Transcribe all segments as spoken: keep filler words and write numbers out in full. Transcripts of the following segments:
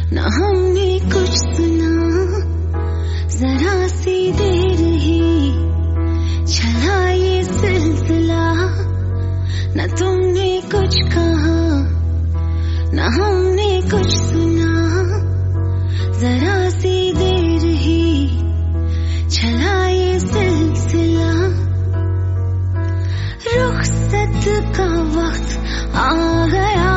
ना हमने कुछ सुना, जरा सी देर ही चला ये सिलसिला। ना तुमने कुछ कहा, ना हमने कुछ सुना, जरा सी देर ही चला ये सिलसिला। रुखसत का वक्त आ गया,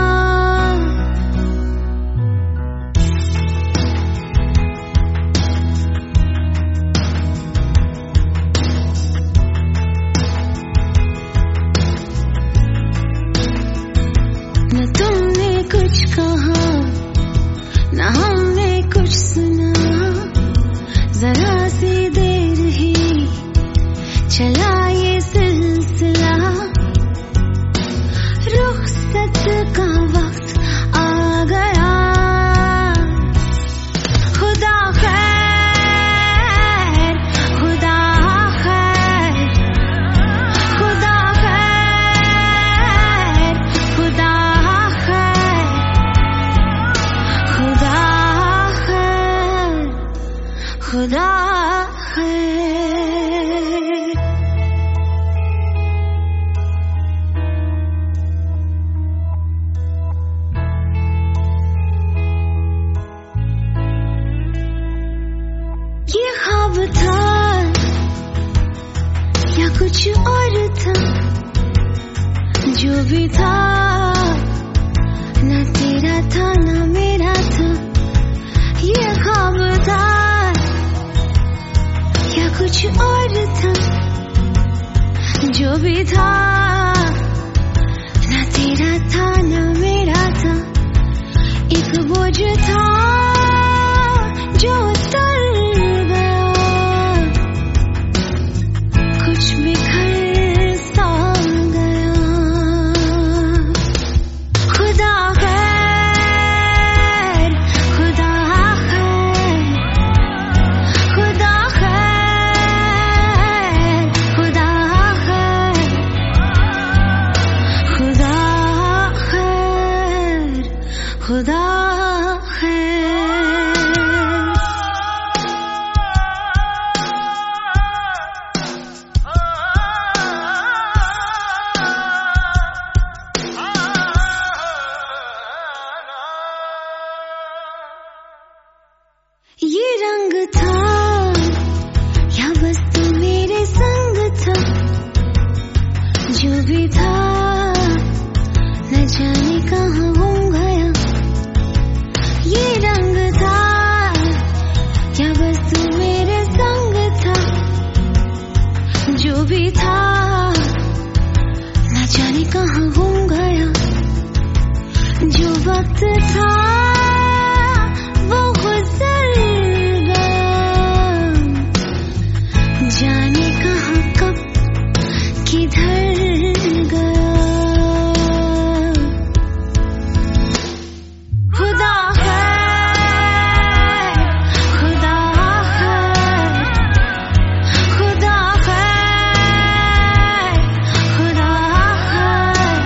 न तुमने कुछ कहा, न हमने कुछ सुना, जरा सी देर ही चला ये सिलसिला। रुखसत का वक्त आ गया, खुदा खैर, खुदा खैर, खुदा खैर, खुदा खैर, खुदा खैर, खुदा खैर। ये ख्वाब था या कुछ और था, जो भी था ना तेरा था ना मेरा था। ये ख्वाब था या कुछ और था, जो भी था ना तेरा था ना मेरा था। एक बोझ था जो उतर गया, कुछ बिखर सा गया। खुदा खैर, खुदा खैर, खुदा खैर, खुदा खैर, खुदा खैर, खुदा खैर। ये रंग था या बस तू मेरे संग था, जो भी था न जाने कहाँ गुम गया। ये रंग था या बस तू मेरे संग था, जो भी था न जाने कहाँ गुम गया। जो वक्त था वो गुजर गया, जाने कहाँ कब किधर गया। खुदा खैर, खुदा खैर, खुदा खैर, खुदा खैर,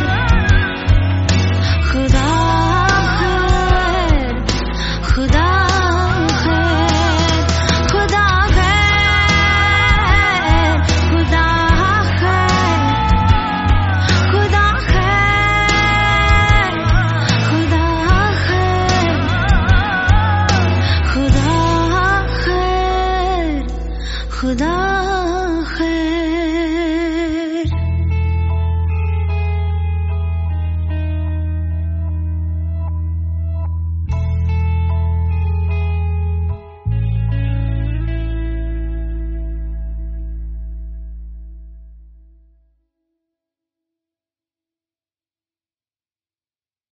खुदा खैर, खुदा खैर, खुदा खैर, खुदा खैर, खुदा खैर, खुदा खैर, खुदा खैर, खुदा खैर।